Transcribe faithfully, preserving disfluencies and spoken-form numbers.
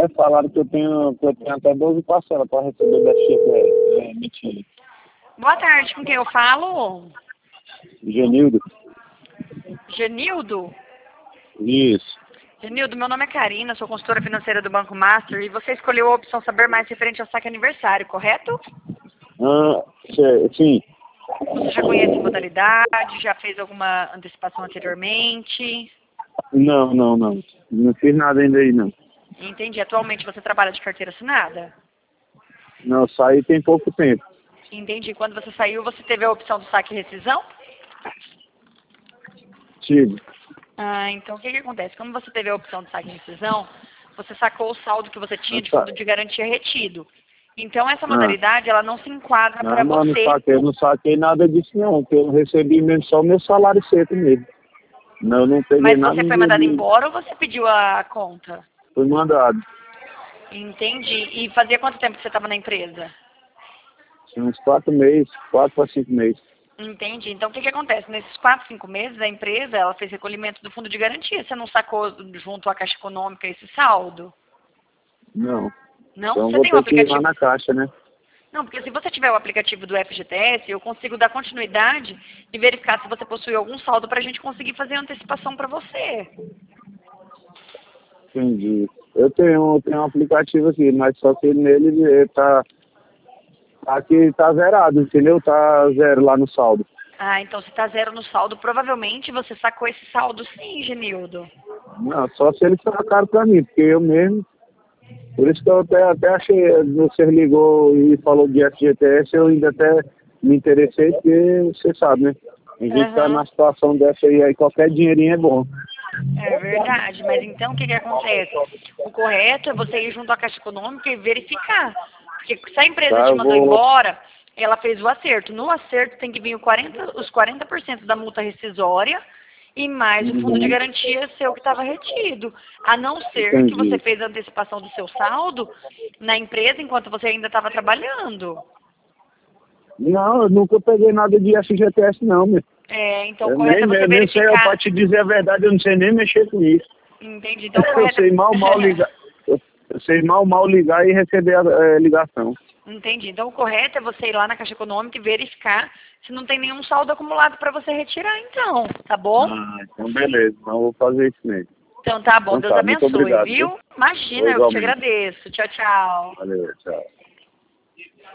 ligaram e falaram que eu tenho, que eu tenho até doze parcelas para receber da F G T S. É mentira. Boa tarde, com quem eu falo? Genildo? Genildo? Isso. Genildo, meu nome é Karina, sou consultora financeira do Banco Master e você escolheu a opção saber mais referente ao saque aniversário, correto? Ah, sim. Você já conhece a modalidade, já fez alguma antecipação anteriormente? Não, não, não. Não fiz nada ainda aí, não. Entendi. Atualmente você trabalha de carteira assinada? Não, eu saí tem pouco tempo. Entendi. Quando você saiu, você teve a opção do saque e rescisão? Tive. Ah, então o que que acontece? Como você teve a opção de saque e rescisão, você sacou o saldo que você tinha de Tá. fundo de garantia retido. Então essa Ah. modalidade, ela não se enquadra Não, para não, não você. saquei, eu não saquei nada disso não, porque eu recebi mesmo só o meu salário seco mesmo. Não, eu não peguei Mas nada você foi de, mandado de... embora ou você pediu a conta? Fui mandado. Entendi. E fazia quanto tempo que você estava na empresa? Tinha uns quatro meses, quatro para cinco meses. Entendi. Então, o que que acontece? Nesses quatro, cinco meses, a empresa, ela fez recolhimento do fundo de garantia. Você não sacou junto à Caixa Econômica esse saldo? Não. Não? Então Você vou tem um ter que ir lá aplicativo? na caixa, né? Não, porque se você tiver o aplicativo do F G T S, eu consigo dar continuidade e verificar se você possui algum saldo para a gente conseguir fazer a antecipação para você. Entendi. Eu tenho, eu tenho um aplicativo aqui, mas só que nele ele tá, aqui tá zerado, entendeu? Tá zero lá no saldo. Ah, então se está zero no saldo, provavelmente você sacou esse saldo sim, Genildo. Não, só se ele sacaram pra mim, porque eu mesmo. Por isso que eu até, até achei, você ligou e falou de F G T S, eu ainda até me interessei, porque você sabe, né? A gente tá Aham. numa situação dessa aí, aí qualquer dinheirinho é bom. É verdade, mas então o que que acontece? O correto é você ir junto à Caixa Econômica e verificar. Porque se a empresa Tá, te eu mandou vou. embora, ela fez o acerto. No acerto tem que vir o quarenta, os quarenta por cento da multa rescisória e mais o fundo de Uhum, garantia seu que estava retido. A não ser que você entendi. fez a antecipação do seu saldo na empresa enquanto você ainda estava trabalhando. Não, eu nunca peguei nada de F G T S não, meu. É, então o Eu correto nem, é você eu nem sei, verificar. pra te dizer a verdade, eu não sei nem mexer com isso. Entende? Então o Eu correto sei mal, mal é... ligar. Eu, eu sei mal, mal ligar e receber a eh, ligação. Entendi. Então o correto é você ir lá na Caixa Econômica e verificar se não tem nenhum saldo acumulado para você retirar, então, tá bom? Ah, então beleza, então eu vou fazer isso mesmo. Então tá bom, Então Deus tá, muito abençoe, obrigado, viu? viu? Imagina, eu que te Igualmente. agradeço. Tchau, tchau. Valeu, tchau.